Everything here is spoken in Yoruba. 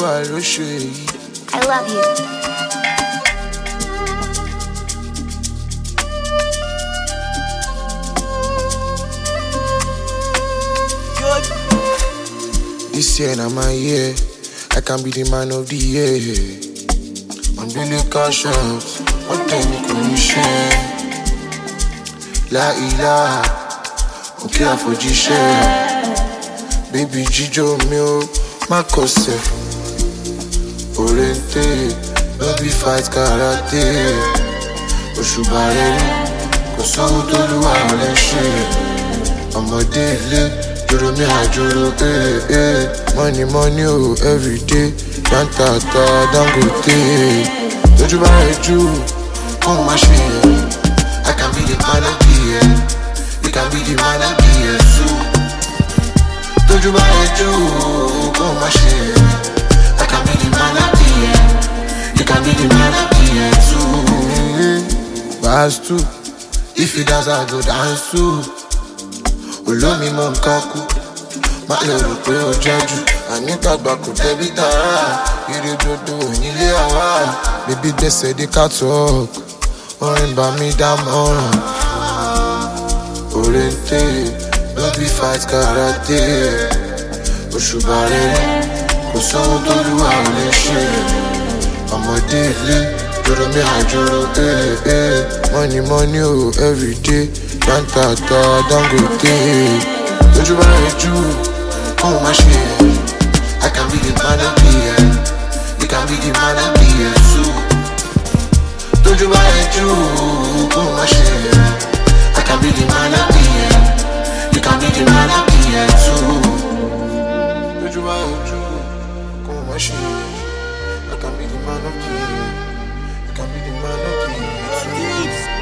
Olúwa ló ṣe èyí. I love you. This year na my year, I can be the man of the year. Umbilical shots, what then you can share? La ilaha, okay I for share. Baby Jijo mio, my cose. Oriente, no be fight karate. Oshubare, koso toluwa le she. Ọmọdé ilé, joro mi àjòrò, Money, money, oh, every day. Dantata, Dangote. Tójú bá rẹ̀ jù, kó má ṣe yẹn. I can be the man of the year. You can be the man of the year too. Tójú bá rẹ̀ jù, kó má ṣe yẹn. I can be the man of the year. You can be the man of the year too. Pass too. If you dance, I go dance too. Olómi mọ̀ nǹkan kú. Má lè rò pé ó jẹ́jú. Àníkàgbà kò tẹ́bí tààrà. Ire dodo nílé àwa. Bébí gbèsè dé ká talk. Orin bá mi dámọ̀ràn. Oriente, no be fight karate. Òṣùbà rere, kò sóhun t'Olúwa ò lè ṣe. Ọmọdé ilé, jòrò mi àjòrò, Money, money, oh, every day. Dantata, Dangote. Tójú bá rẹ̀ jù, kó má ṣe yẹn. I can be the man of the year. You can be the man of the year too. Tójú bá rẹ̀ jù, kó má ṣe yẹn. I can be the man of the year. You can be the man of the year too. Tójú bá rẹ̀ jù, kó má ṣe yẹn. I can be the man of the year. You can be the man of the year too.